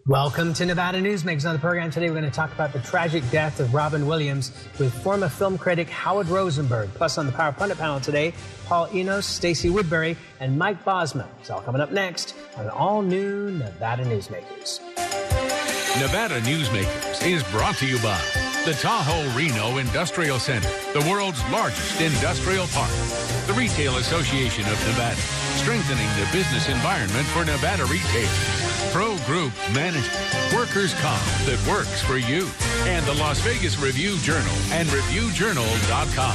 Welcome to Nevada Newsmakers. On the program today, we're going to talk about the tragic death of Robin Williams with former film critic Howard Rosenberg. Plus, on the Power Pundit panel today, Paul Enos, Stacey Woodbury, and Mike Bosma. It's all coming up next on all-new Nevada Newsmakers. Nevada Newsmakers is brought to you by the Tahoe Reno Industrial Center, the world's largest industrial park. The Retail Association of Nevada, strengthening the business environment for Nevada retailers. Pro Group Management, workers' comp that works for you. And the Las Vegas Review-Journal and ReviewJournal.com.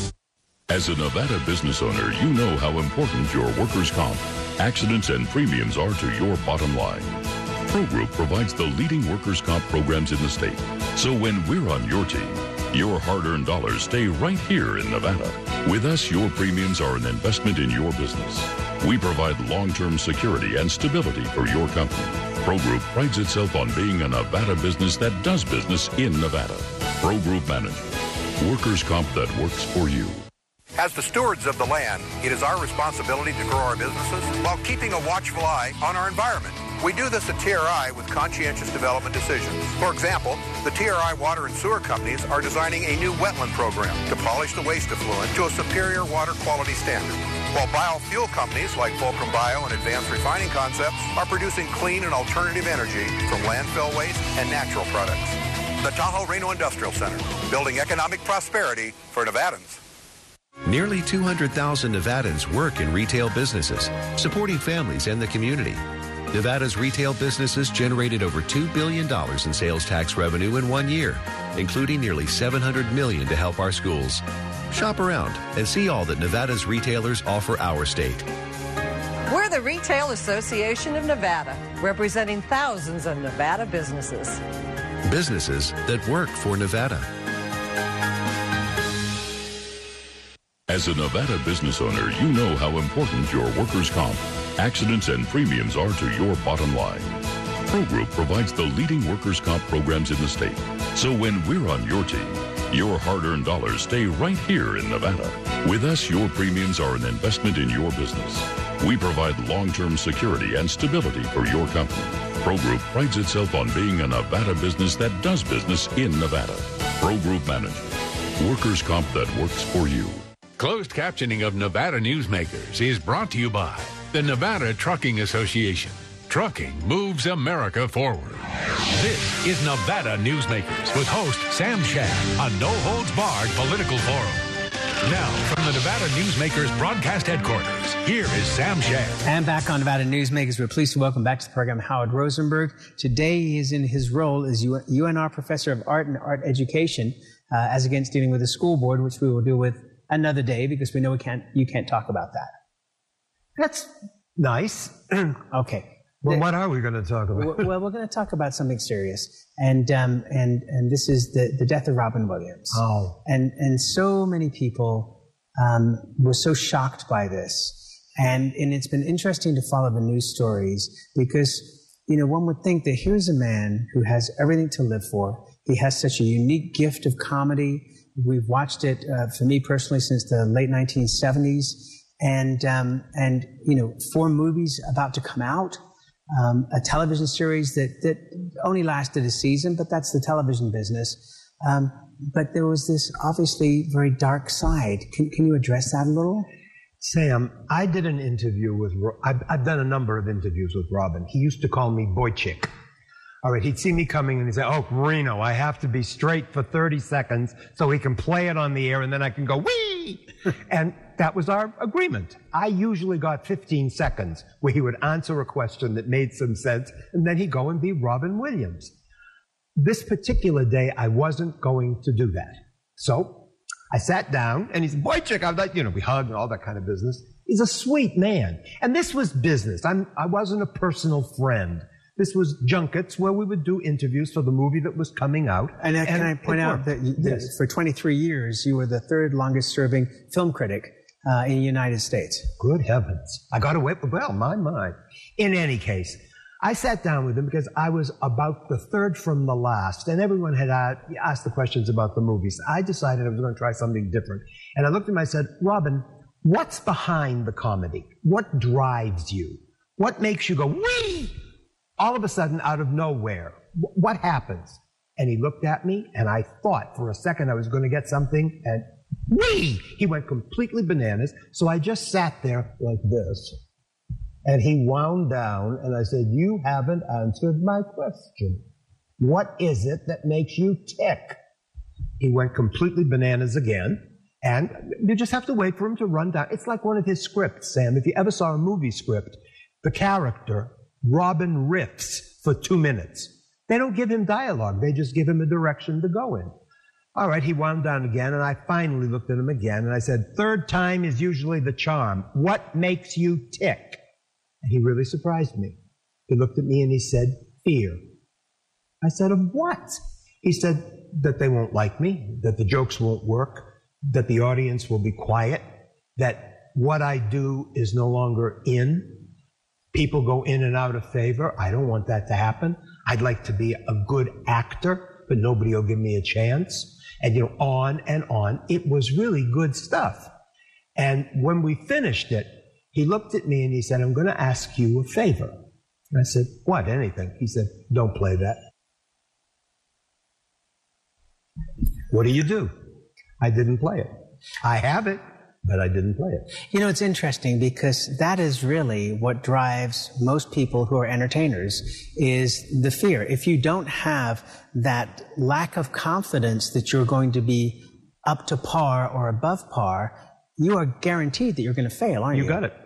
As a Nevada business owner, you know how important your workers' comp, accidents, and premiums are to your bottom line. Pro Group provides the leading workers' comp programs in the state. So when we're on your team, your hard-earned dollars stay right here in Nevada. With us, your premiums are an investment in your business. We provide long-term security and stability for your company. Pro Group prides itself on being a Nevada business that does business in Nevada. Pro Group Management, workers' comp that works for you. As the stewards of the land, it is our responsibility to grow our businesses while keeping a watchful eye on our environment. We do this at TRI with conscientious development decisions. For example, the TRI water and sewer companies are designing a new wetland program to polish the waste effluent to a superior water quality standard, while biofuel companies like Fulcrum Bio and Advanced Refining Concepts are producing clean and alternative energy from landfill waste and natural products. The Tahoe Reno Industrial Center, building economic prosperity for Nevadans. Nearly 200,000 Nevadans work in retail businesses, supporting families and the community. Nevada's retail businesses generated over $2 billion in sales tax revenue in 1 year, including nearly $700 million to help our schools. Shop around and see all that Nevada's retailers offer our state. We're the Retail Association of Nevada, representing thousands of Nevada businesses. Businesses that work for Nevada. As a Nevada business owner, you know how important your workers' comp, accidents, and premiums are to your bottom line. Pro Group provides the leading workers' comp programs in the state. So when we're on your team, your hard-earned dollars stay right here in Nevada. With us, your premiums are an investment in your business. We provide long-term security and stability for your company. Pro Group prides itself on being a Nevada business that does business in Nevada. Pro Group Management, workers' comp that works for you. Closed captioning of Nevada Newsmakers is brought to you by the Nevada Trucking Association. Trucking moves America forward. This is Nevada Newsmakers with host Sam Shad, a no-holds-barred political forum. Now, from the Nevada Newsmakers broadcast headquarters, here is Sam Shad. And back on Nevada Newsmakers, we're pleased to welcome back to the program Howard Rosenberg. Today, he is in his role as UNR Professor of Art and Art Education, as against dealing with the school board, which we will deal with another day because we know you can't talk about that. That's nice. Okay. Well, what are we going to talk about? Well, we're going to talk about something serious, and this is the death of Robin Williams. Oh, and so many people were so shocked by this, and it's been interesting to follow the news stories because one would think that here's a man who has everything to live for. He has such a unique gift of comedy. We've watched it for me personally since the late 1970s, and 4 movies about to come out. A television series that only lasted a season, but that's the television business. But there was this obviously very dark side. Can you address that a little? Sam, I did an interview with, I've done a number of interviews with Robin. He used to call me Boychik. All right, he'd see me coming and he'd say, "Oh, Reno, I have to be straight for 30 seconds so he can play it on the air and then I can go, wee!" And that was our agreement. I usually got 15 seconds where he would answer a question that made some sense and then he'd go and be Robin Williams. This particular day, I wasn't going to do that. So I sat down and he said, "Boychik," I'm like, we hugged and all that kind of business. He's a sweet man. And this was business. I wasn't a personal friend. This was junkets where we would do interviews for the movie that was coming out. And can I point out that for 23 years, you were the 3rd longest serving film critic in the United States. Good heavens. I got away, well, my. In any case, I sat down with him because I was about the 3rd from the last, and everyone had asked the questions about the movies. I decided I was going to try something different. And I looked at him and I said, "Robin, what's behind the comedy? What drives you? What makes you go, wee?" All of a sudden, out of nowhere, what happens? And he looked at me, and I thought for a second I was going to get something, and he went completely bananas. So I just sat there like this. And he wound down, and I said, you haven't answered my question. What is it that makes you tick? He went completely bananas again, and you just have to wait for him to run down. It's like one of his scripts, Sam. If you ever saw a movie script, the character, Robin, riffs for 2 minutes. They don't give him dialogue. They just give him a direction to go in. All right, he wound down again, and I finally looked at him again, and I said, third time is usually the charm. What makes you tick? And he really surprised me. He looked at me and he said, fear. I said, of what? He said that they won't like me, that the jokes won't work, that the audience will be quiet, that what I do is no longer in. People go in and out of favor. I don't want that to happen. I'd like to be a good actor, but nobody will give me a chance. And, on and on. It was really good stuff. And when we finished it, he looked at me and he said, I'm going to ask you a favor. And I said, what? Anything? He said, don't play that. What do? I didn't play it. I have it, but I didn't play it. It's interesting because that is really what drives most people who are entertainers is the fear. If you don't have that lack of confidence that you're going to be up to par or above par, you are guaranteed that you're going to fail, aren't you? You got it.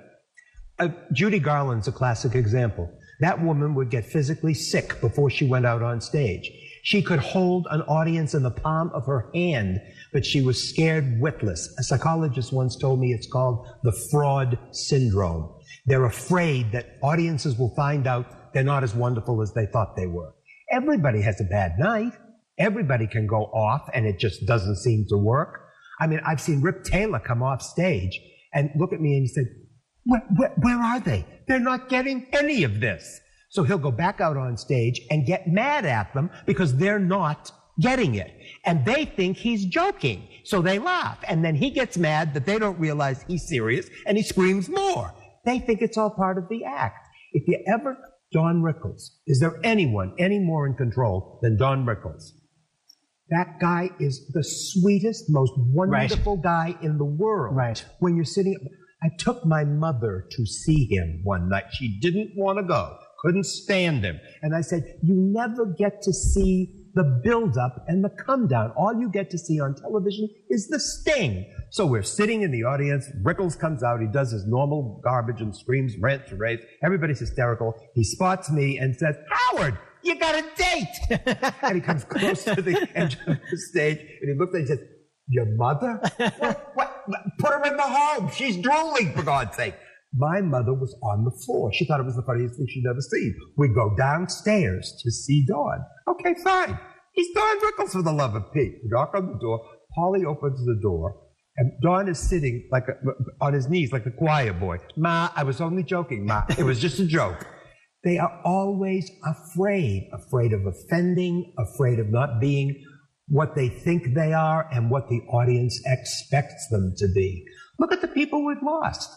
Judy Garland's a classic example. That woman would get physically sick before she went out on stage. She could hold an audience in the palm of her hand, but she was scared witless. A psychologist once told me it's called the fraud syndrome. They're afraid that audiences will find out they're not as wonderful as they thought they were. Everybody has a bad night. Everybody can go off, and it just doesn't seem to work. I mean, I've seen Rip Taylor come off stage and look at me and he said, where are they? They're not getting any of this. So he'll go back out on stage and get mad at them because they're not getting it. And they think he's joking. So they laugh. And then he gets mad that they don't realize he's serious and he screams more. They think it's all part of the act. If you ever, Don Rickles, is there anyone any more in control than Don Rickles? That guy is the sweetest, most wonderful guy in the world. Right. When you're sitting, I took my mother to see him one night. She didn't want to go, couldn't stand him. And I said, you never get to see the build-up and the come-down. All you get to see on television is the sting. So we're sitting in the audience. Rickles comes out. He does his normal garbage and screams, rants, and raves. Everybody's hysterical. He spots me and says, Howard, you got a date. And he comes close to the edge of the stage, and he looks at me and says, your mother? What? Put her in the home. She's drooling, for God's sake. My mother was on the floor. She thought it was the funniest thing she'd ever seen. We go downstairs to see Dawn. Okay, fine. He's Don Rickles, for the love of Pete. We knock on the door. Polly opens the door, and Don is sitting on his knees like a choir boy. Ma, I was only joking, Ma. It was just a joke. They are always afraid of offending, afraid of not being what they think they are and what the audience expects them to be. Look at the people we've lost.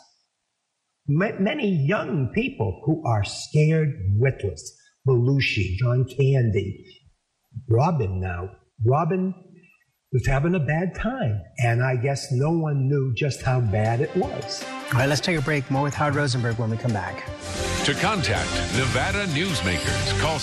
Many young people who are scared witless. Belushi, John Candy, Robin now. Robin was having a bad time, and I guess no one knew just how bad it was. All right, let's take a break. More with Howard Rosenberg when we come back. To contact Nevada Newsmakers, call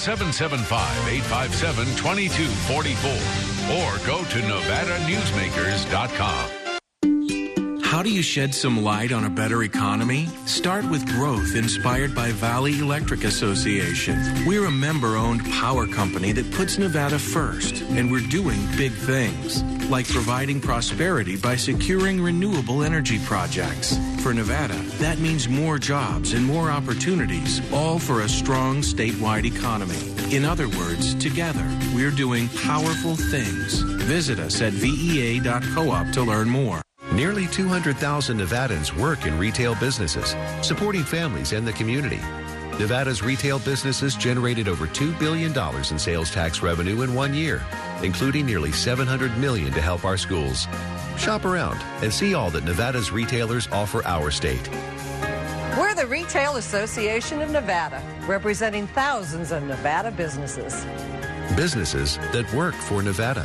775-857-2244 or go to NevadaNewsmakers.com. How do you shed some light on a better economy? Start with growth inspired by Valley Electric Association. We're a member-owned power company that puts Nevada first, and we're doing big things, like providing prosperity by securing renewable energy projects. For Nevada, that means more jobs and more opportunities, all for a strong statewide economy. In other words, together, we're doing powerful things. Visit us at vea.coop to learn more. Nearly 200,000 Nevadans work in retail businesses, supporting families and the community. Nevada's retail businesses generated over $2 billion in sales tax revenue in 1 year, including nearly $700 million to help our schools. Shop around and see all that Nevada's retailers offer our state. We're the Retail Association of Nevada, representing thousands of Nevada businesses. Businesses that work for Nevada.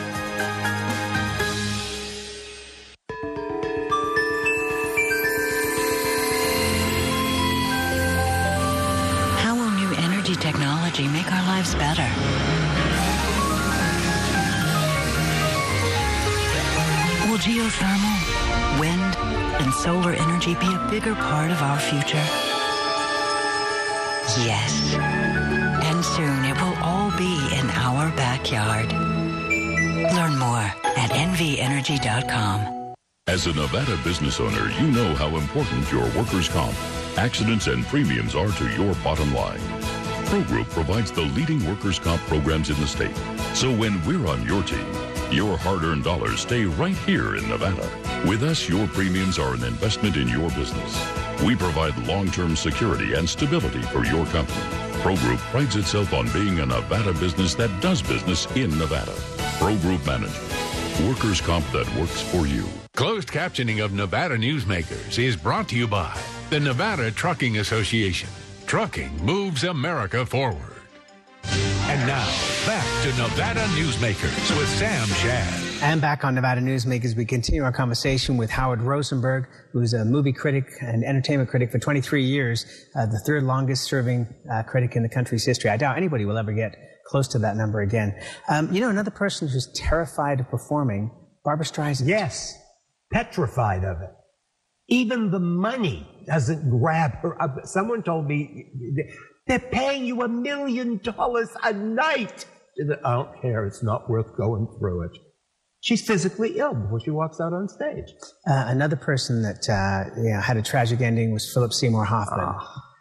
How will new energy technology make our lives better? Will geothermal, wind, and solar energy be a bigger part of our future? Yes. And soon it will all be in our backyard. Learn more at nvenergy.com. As a Nevada business owner, you know how important your workers' comp, accidents, and premiums are to your bottom line. ProGroup provides the leading workers' comp programs in the state. So when we're on your team, your hard-earned dollars stay right here in Nevada. With us, your premiums are an investment in your business. We provide long-term security and stability for your company. ProGroup prides itself on being a Nevada business that does business in Nevada. ProGroup Management. Workers' comp that works for you. Closed captioning of Nevada Newsmakers is brought to you by the Nevada Trucking Association. Trucking moves America forward. And now, back to Nevada Newsmakers with Sam Shad. And back on Nevada Newsmakers, we continue our conversation with Howard Rosenberg, who's a movie critic and entertainment critic for 23 years, the third longest serving critic in the country's history. I doubt anybody will ever get close to that number again. Another person who's terrified of performing, Barbra Streisand. Yes, petrified of it. Even the money doesn't grab her. Someone told me they're paying you $1 million a night. I don't care. It's not worth going through it. She's physically ill before she walks out on stage. Another person that had a tragic ending was Philip Seymour Hoffman.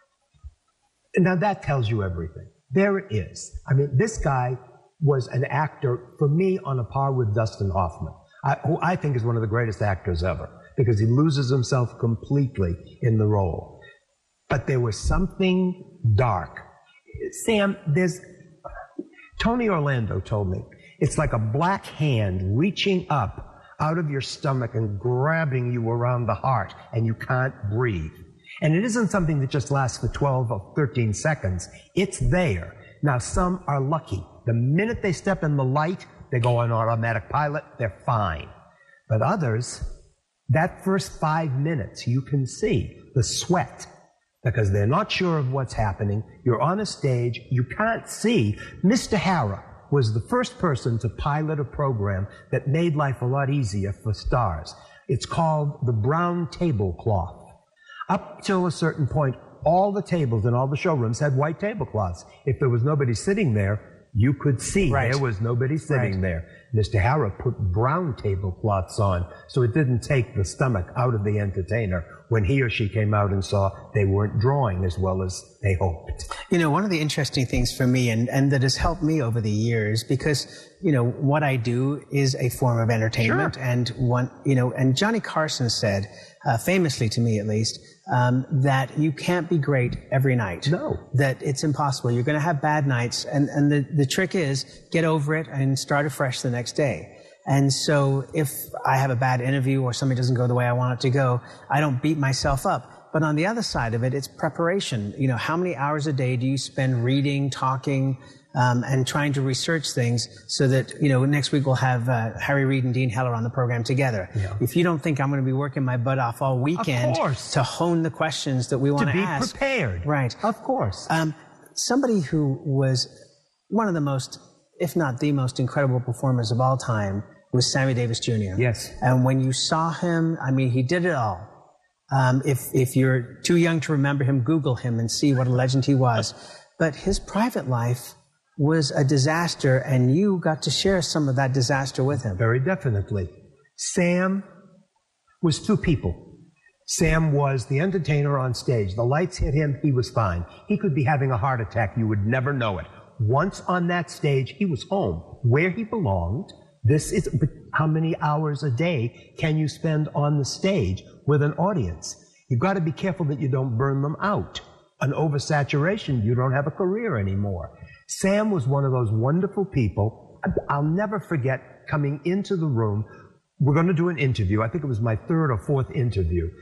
Now that tells you everything. There it is. I mean, this guy was an actor, for me, on a par with Dustin Hoffman, who I think is one of the greatest actors ever, because he loses himself completely in the role. But there was something dark. Sam, Tony Orlando told me, it's like a black hand reaching up out of your stomach and grabbing you around the heart, and you can't breathe. And it isn't something that just lasts for 12 or 13 seconds. It's there. Now, some are lucky. The minute they step in the light, they go on automatic pilot, they're fine. But others, that first 5 minutes, you can see the sweat, because they're not sure of what's happening. You're on a stage, you can't see. Mr. Hara was the first person to pilot a program that made life a lot easier for stars. It's called the Brown Tablecloth. Up till a certain point, all the tables in all the showrooms had white tablecloths. If there was nobody sitting there, you could see there was nobody sitting there. Mr. Hara put brown tablecloths on, so it didn't take the stomach out of the entertainer when he or she came out and saw they weren't drawing as well as they hoped. One of the interesting things for me, and that has helped me over the years, because, what I do is a form of entertainment. Sure. And Johnny Carson said, famously to me at least, that you can't be great every night. No. That it's impossible. You're going to have bad nights. And the trick is get over it and start afresh the next day. And so if I have a bad interview or something doesn't go the way I want it to go, I don't beat myself up. But on the other side of it, it's preparation. How many hours a day do you spend reading, talking, and trying to research things so that, next week we'll have Harry Reid and Dean Heller on the program together. Yeah. If you don't think I'm going to be working my butt off all weekend to hone the questions that we want to ask. To be prepared. Right. Of course. Somebody who was one of the most, if not the most incredible performers of all time was Sammy Davis Jr. Yes. And when you saw him, he did it all. If you're too young to remember him, Google him and see what a legend he was. But his private life was a disaster, and you got to share some of that disaster with him. Very definitely. Sam was two people. Sam was the entertainer on stage. The lights hit him, he was fine. He could be having a heart attack. You would never know it. Once on that stage, he was home, where he belonged. But how many hours a day can you spend on the stage with an audience? You've got to be careful that you don't burn them out. An oversaturation, you don't have a career anymore. Sam was one of those wonderful people. I'll never forget coming into the room. We're going to do an interview. I think it was my third or fourth interview.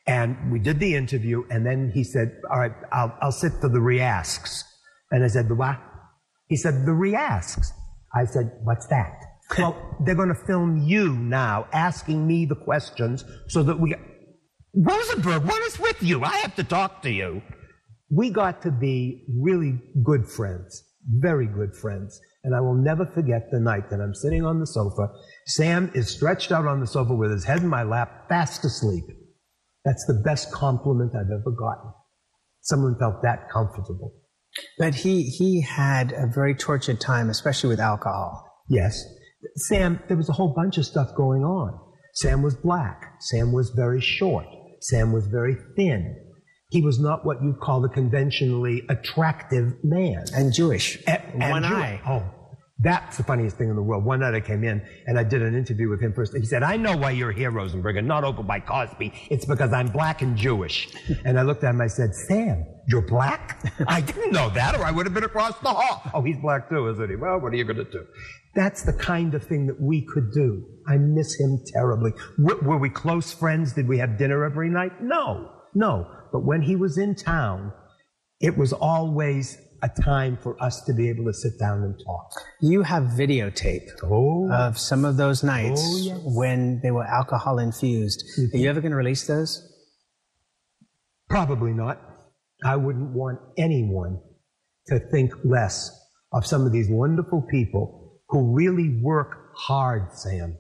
And we did the interview, and then he said, all right, I'll sit for the re-asks. And I said, the what? He said, the re-asks. I said, what's that? Well, they're going to film you now asking me the questions so that Rosenberg, what is with you? I have to talk to you. We got to be really good friends, very good friends. And I will never forget the night that I'm sitting on the sofa. Sam is stretched out on the sofa with his head in my lap, fast asleep. That's the best compliment I've ever gotten. Someone felt that comfortable. But he had a very tortured time, especially with alcohol. Yes. Sam, there was a whole bunch of stuff going on. Sam was black. Sam was very short. Sam was very thin. He was not what you'd call the conventionally attractive man. And Jewish. And one Jewish. eye. Oh, that's the funniest thing in the world. One night I came in and I did an interview with him first. He said, I know why you're here, Rosenberg, and not over by Cosby. It's because I'm black and Jewish. And I looked at him, I said, Sam, you're black? I didn't know that, or I would have been across the hall. Oh, he's black too, isn't he? Well, what are you going to do? That's the kind of thing that we could do. I miss him terribly. Were we close friends? Did we have dinner every night? No. But when he was in town, it was always a time for us to be able to sit down and talk. You have videotape of some of those nights when they were alcohol infused. Mm-hmm. Are you ever going to release those? Probably not. I wouldn't want anyone to think less of some of these wonderful people who really work hard, Sam.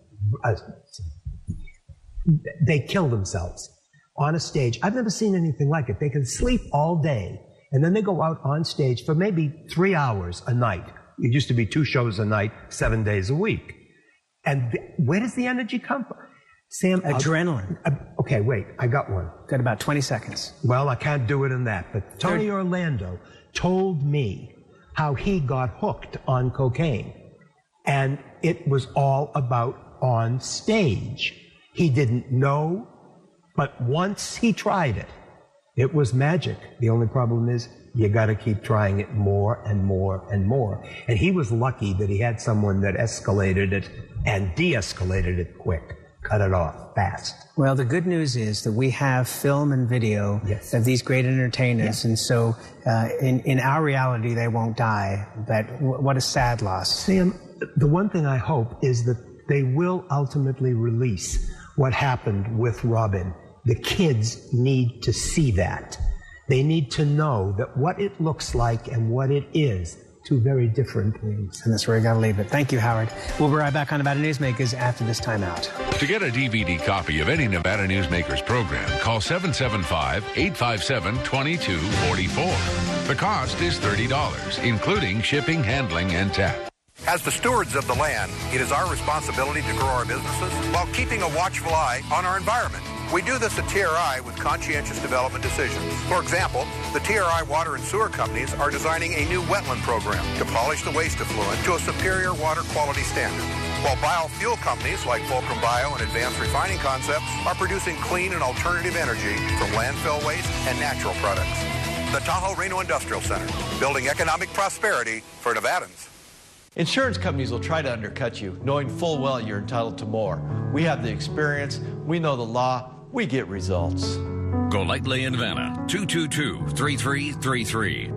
They kill themselves on a stage. I've never seen anything like it. They can sleep all day, and then they go out on stage for maybe 3 hours a night. It used to be 2 shows a night, 7 days a week. And where does the energy come from? Sam, adrenaline. Okay, wait, I got one. Got about 20 seconds. Well, I can't do it in that, but Tony Orlando told me how he got hooked on cocaine. And it was all about on stage. He didn't know, but once he tried it, it was magic. The only problem is you got to keep trying it more and more and more. And he was lucky that he had someone that escalated it and de-escalated it quick. Cut it off fast. Well, the good news is that we have film and video of these great entertainers. And so in our reality, they won't die. But what a sad loss. Sam, the one thing I hope is that they will ultimately release what happened with Robin. The kids need to see that. They need to know that what it looks like and what it is, 2 very different things. And that's where I got to leave it. Thank you, Howard. We'll be right back on Nevada Newsmakers after this timeout. To get a DVD copy of any Nevada Newsmakers program, call 775-857-2244. The cost is $30, including shipping, handling, and tax. As the stewards of the land, it is our responsibility to grow our businesses while keeping a watchful eye on our environment. We do this at TRI with conscientious development decisions. For example, the TRI water and sewer companies are designing a new wetland program to polish the waste effluent to a superior water quality standard, while biofuel companies like Fulcrum Bio and Advanced Refining Concepts are producing clean and alternative energy from landfill waste and natural products. The Tahoe Reno Industrial Center, building economic prosperity for Nevadans. Insurance companies will try to undercut you, knowing full well you're entitled to more. We have the experience, we know the law, we get results. Golightly in Nevada, 222-3333.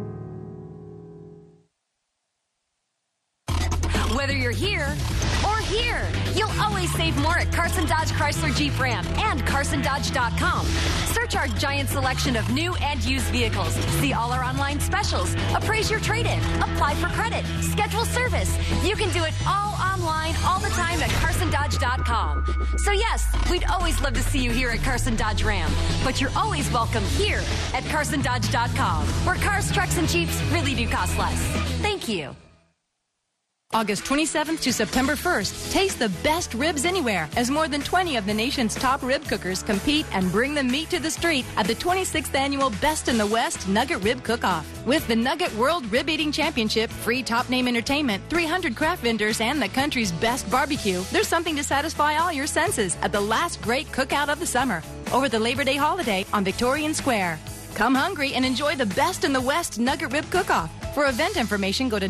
Whether you're here or here, you'll always save more at Carson Dodge Chrysler Jeep Ram and CarsonDodge.com. Search our giant selection of new and used vehicles. See all our online specials. Appraise your trade-in. Apply for credit. Schedule service. You can do it all online all the time at CarsonDodge.com. So yes, we'd always love to see you here at Carson Dodge Ram, but you're always welcome here at CarsonDodge.com, where cars, trucks, and Jeeps really do cost less. Thank you. August 27th to September 1st, taste the best ribs anywhere as more than 20 of the nation's top rib cookers compete and bring the meat to the street at the 26th annual Best in the West Nugget Rib Cook-Off. With the Nugget World Rib Eating Championship, free top name entertainment, 300 craft vendors, and the country's best barbecue, there's something to satisfy all your senses at the last great cookout of the summer over the Labor Day holiday on Victorian Square. Come hungry and enjoy the Best in the West Nugget Rib Cook-Off. For event information, go to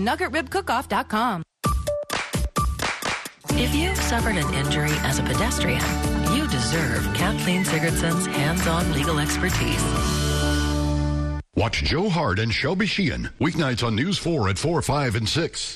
NuggetRibCookoff.com. If you've suffered an injury as a pedestrian, you deserve deserve Kathleen Sigurdsson's hands-on legal expertise. Watch Joe Hart and Shelby Sheehan weeknights on News 4 at 4, 5, and 6.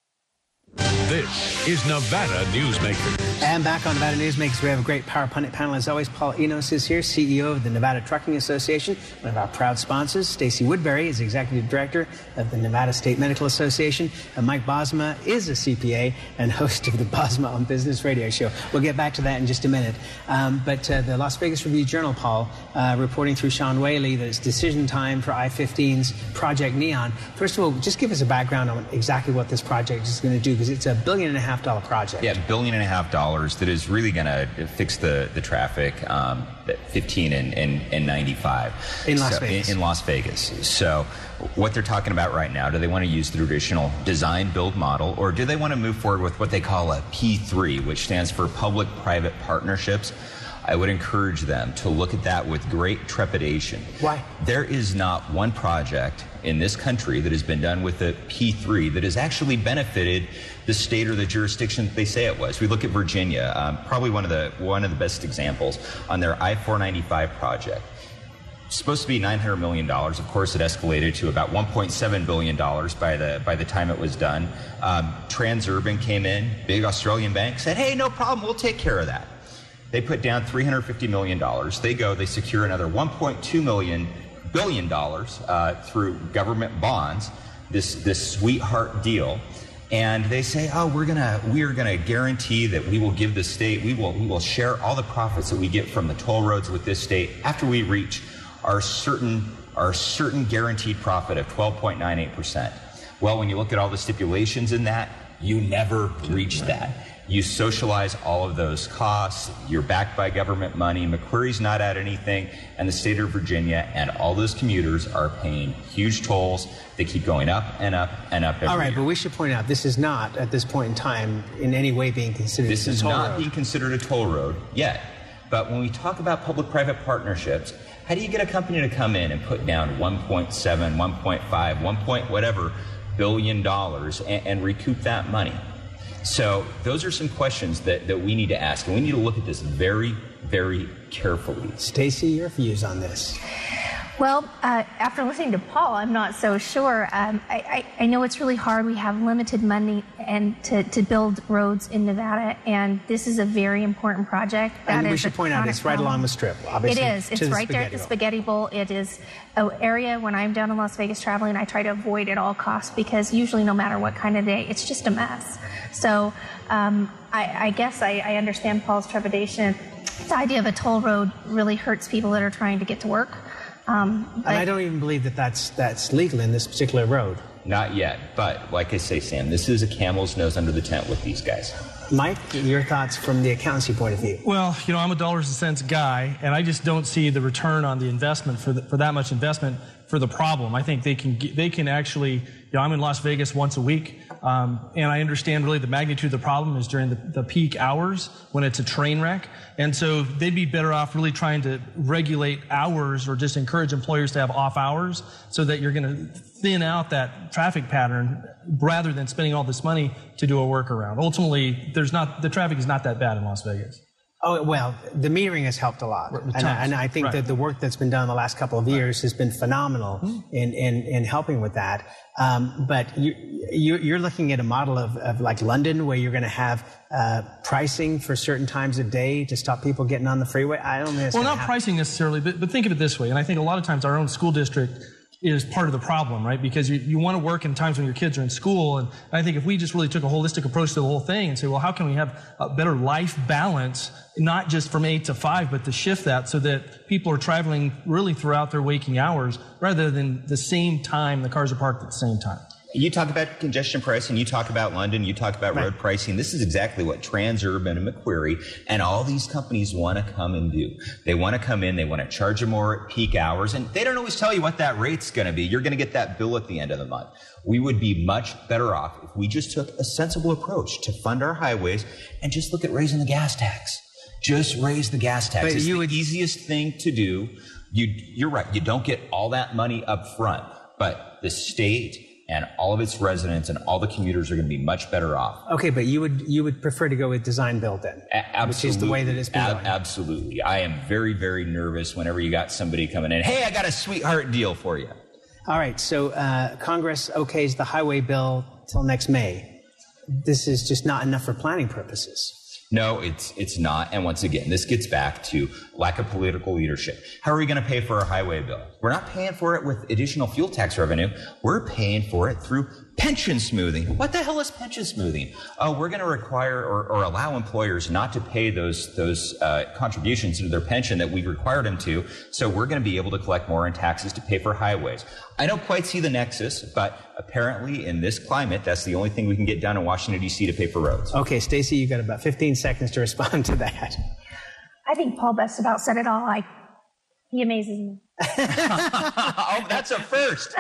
This is Nevada Newsmakers. And back on Nevada Newsmakers, we have a great Power Pundit panel. As always, Paul Enos is here, CEO of the Nevada Trucking Association, one of our proud sponsors. Stacey Woodbury is Executive Director of the Nevada State Medical Association. And Mike Bosma is a CPA and host of the Bosma on Business radio show. We'll get back to that in just a minute. But the Las Vegas Review-Journal, Paul, reporting through Sean Whaley that it's decision time for I-15's Project Neon. First of all, just give us a background on exactly what this project is going to do, because it's a $1.5 billion project. Yeah, $1.5 billion that is really going to fix the traffic at 15 and 95 in Las Vegas. In Las Vegas. So what they're talking about right now, do they want to use the traditional design build model, or do they want to move forward with what they call a P3, which stands for public-private partnerships? I would encourage them to look at that with great trepidation. Why? There is not one project in this country that has been done with a P3 that has actually benefited the state or the jurisdiction that they say it was. We look at Virginia, probably one of the best examples on their I-495 project. Supposed to be $900 million. Of course, it escalated to about $1.7 billion by the time it was done. Transurban came in, big Australian bank, said, hey, no problem, we'll take care of that. They put down $350 million. They secure another $1.2 billion through government bonds, this sweetheart deal. And they say, oh, we are gonna guarantee that we will give the state, we will share all the profits that we get from the toll roads with this state after we reach our certain guaranteed profit of 12.98%. Well, when you look at all the stipulations in that, you never reach that. You socialize all of those costs. You're backed by government money. Macquarie's not at anything, and the state of Virginia and all those commuters are paying huge tolls. They keep going up and up and up every All right, year. but we should point out this is not, at this point in time, in any way being considered a toll road. This is not being considered a toll road yet. But when we talk about public-private partnerships, how do you get a company to come in and put down 1.7, 1.5, 1 point whatever billion dollars and recoup that money? So those are some questions that we need to ask, and we need to look at this very, very carefully. Stacey, your views on this? Well, after listening to Paul, I'm not so sure. I know it's really hard. We have limited money and to build roads in Nevada, and this is a very important project. And we should point out it's right along the Strip, obviously. It is. It's right there at the Spaghetti Bowl. It is an area, when I'm down in Las Vegas traveling, I try to avoid at all costs, because usually no matter what kind of day, it's just a mess. So I guess I understand Paul's trepidation. The idea of a toll road really hurts people that are trying to get to work. And I don't even believe that that's legal in this particular road. Not yet, but like I say, Sam, this is a camel's nose under the tent with these guys. Mike, your thoughts from the accountancy point of view? Well, I'm a dollars and cents guy, and I just don't see the return on the investment for that much investment for the problem. I think they can actually. I'm in Las Vegas once a week, and I understand really the magnitude of the problem is during the peak hours when it's a train wreck. And so they'd be better off really trying to regulate hours, or just encourage employers to have off hours, so that you're going to thin out that traffic pattern rather than spending all this money to do a workaround. Ultimately, the traffic is not that bad in Las Vegas. Oh, well, the metering has helped a lot. And I think that the work that's been done the last couple of years has been phenomenal in helping with that. But you're looking at a model of like London, where you're going to have pricing for certain times of day to stop people getting on the freeway. I don't think that's not pricing necessarily, but think of it this way. And I think a lot of times our own school district is part of the problem, right? Because you want to work in times when your kids are in school. And I think if we just really took a holistic approach to the whole thing and say, well, how can we have a better life balance, not just from 8 to 5, but to shift that so that people are traveling really throughout their waking hours rather than the same time the cars are parked at the same time. You talk about congestion pricing, you talk about London, you talk about road pricing. This is exactly what Transurban and Macquarie and all these companies want to come and do. They want to come in, they want to charge you more at peak hours, and they don't always tell you what that rate's going to be. You're going to get that bill at the end of the month. We would be much better off if we just took a sensible approach to fund our highways and just look at raising the gas tax. Just raise the gas tax. It's the easiest thing to do. You're right. You don't get all that money up front, but the state and all of its residents and all the commuters are going to be much better off. Okay, but you would prefer to go with design build then? Absolutely. Which is the way that it's been going. Absolutely. I am very, very nervous whenever you got somebody coming in, hey, I got a sweetheart deal for you. All right, so Congress okays the highway bill till next May. This is just not enough for planning purposes. No, it's not. And once again, this gets back to lack of political leadership. How are we going to pay for our highway bill? We're not paying for it with additional fuel tax revenue. We're paying for it through pension smoothing. What the hell is pension smoothing? We're going to require or allow employers not to pay those contributions to their pension that we required them to. So we're going to be able to collect more in taxes to pay for highways. I don't quite see the nexus, but apparently in this climate, that's the only thing we can get done in Washington, D.C. to pay for roads. Okay, Stacey, you've got about 15 seconds to respond to that. I think Paul Best about said it all. He amazes me. Oh, that's a first.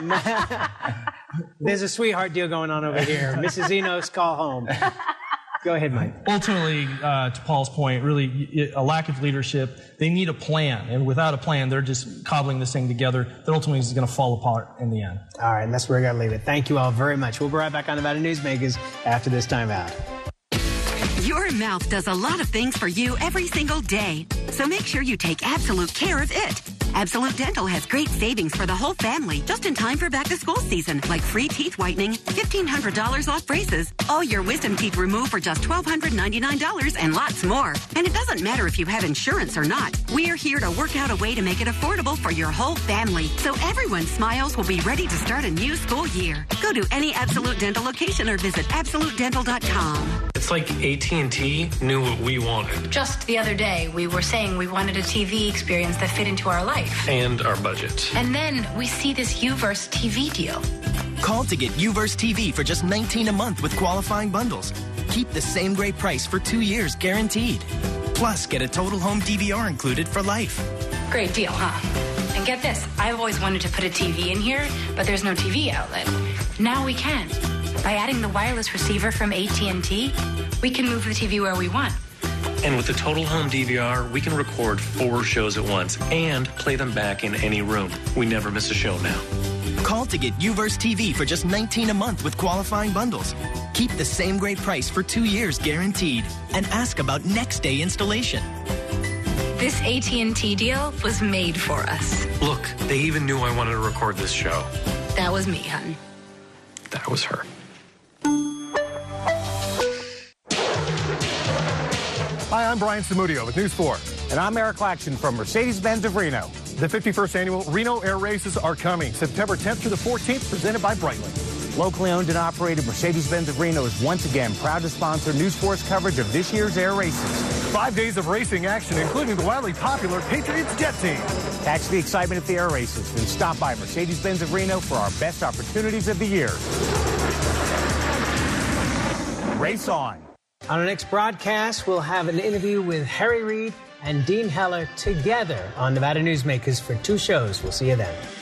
There's a sweetheart deal going on over here. Mrs. Enos, call home. Go ahead, Mike. Ultimately, to Paul's point, really a lack of leadership. They need a plan, and without a plan, they're just cobbling this thing together that ultimately is going to fall apart in the end. All right, and that's where we're going to leave it. Thank you all very much. We'll be right back on Nevada Newsmakers after this time out. Your mouth does a lot of things for you every single day, so make sure you take absolute care of it. Absolute Dental has great savings for the whole family just in time for back-to-school season, like free teeth whitening, $1,500 off braces, all your wisdom teeth removed for just $1,299, and lots more. And it doesn't matter if you have insurance or not. We're here to work out a way to make it affordable for your whole family, so everyone's smiles will be ready to start a new school year. Go to any Absolute Dental location or visit AbsoluteDental.com. It's like AT&T knew what we wanted. Just the other day, we were saying we wanted a TV experience that fit into our life. And our budget. And then we see this Uverse TV deal. Call to get Uverse TV for just $19 a month with qualifying bundles. Keep the same great price for 2 years guaranteed. Plus, get a total home DVR included for life. Great deal, huh? And get this, I've always wanted to put a TV in here, but there's no TV outlet. Now we can. By adding the wireless receiver from AT&T, we can move the TV where we want. And with the Total Home DVR, we can record 4 shows at once and play them back in any room. We never miss a show now. Call to get Uverse TV for just $19 a month with qualifying bundles. Keep the same great price for 2 years guaranteed. And ask about next day installation. This AT&T deal was made for us. Look, they even knew I wanted to record this show. That was me, hun. That was her. Hi, I'm Brian Samudio with News 4. And I'm Eric Claxton from Mercedes-Benz of Reno. The 51st annual Reno Air Races are coming September 10th through the 14th, presented by Breitling. Locally owned and operated, Mercedes-Benz of Reno is once again proud to sponsor News 4's coverage of this year's air races. 5 days of racing action, including the wildly popular Patriots Jet Team. Catch the excitement at the air races and stop by Mercedes-Benz of Reno for our best opportunities of the year. Race on. On our next broadcast, we'll have an interview with Harry Reid and Dean Heller together on Nevada Newsmakers for 2 shows. We'll see you then.